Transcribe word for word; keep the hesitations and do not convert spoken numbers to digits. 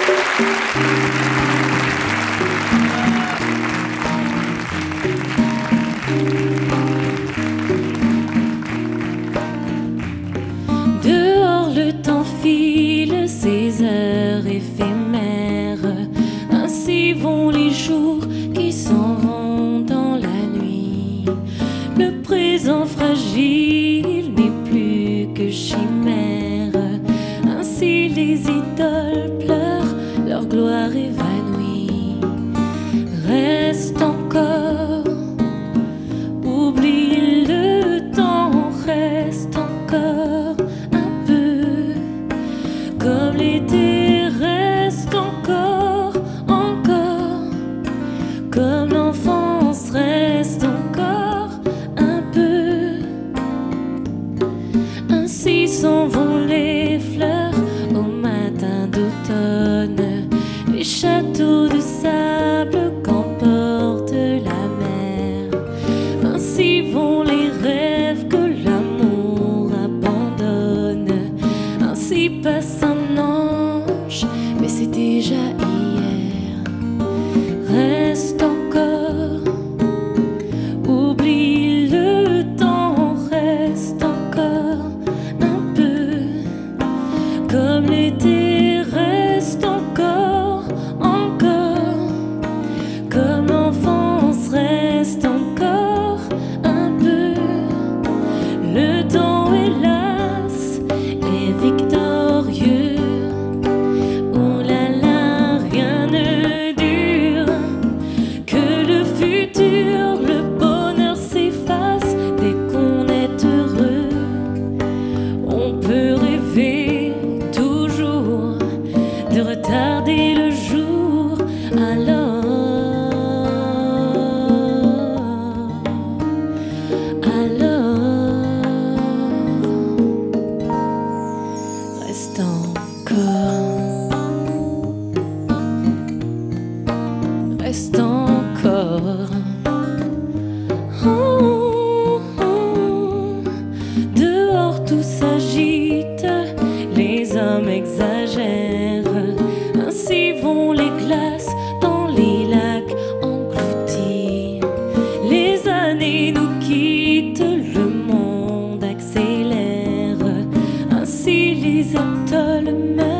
Dehors le temps file ses heures éphémères, ainsi vont les jours qui s'en vont dans la nuit. Le présent fragile n'est plus que chimère, ainsi les idoles pleurent leur gloire évanouie. Reste encore, oublie le temps, reste encore un peu, comme l'été reste encore, encore, comme l'enfance reste encore un peu. Ainsi s'en vont les fleurs au matin d'automne, les châteaux de sable qu'emporte la mer. Ainsi vont les rêves que l'amour abandonne. Ainsi passe un ange, mais c'est déjà hier. Reste encore, oublie le temps, reste encore un peu, comme l'été reste encore, encore, comme l'enfance reste encore un peu. Le temps, hélas, est victorieux. Oh là là, rien ne dure, que le futur, le bonheur s'efface dès qu'on est heureux. On peut rêver toujours de retarder le jour, alors, alors, reste encore, reste encore. Oh, oh. Dehors tout s'agite, les hommes exagèrent, ainsi vont les glaces dans les lacs engloutis. Les années nous quittent, le monde accélère, ainsi les atolls meurent.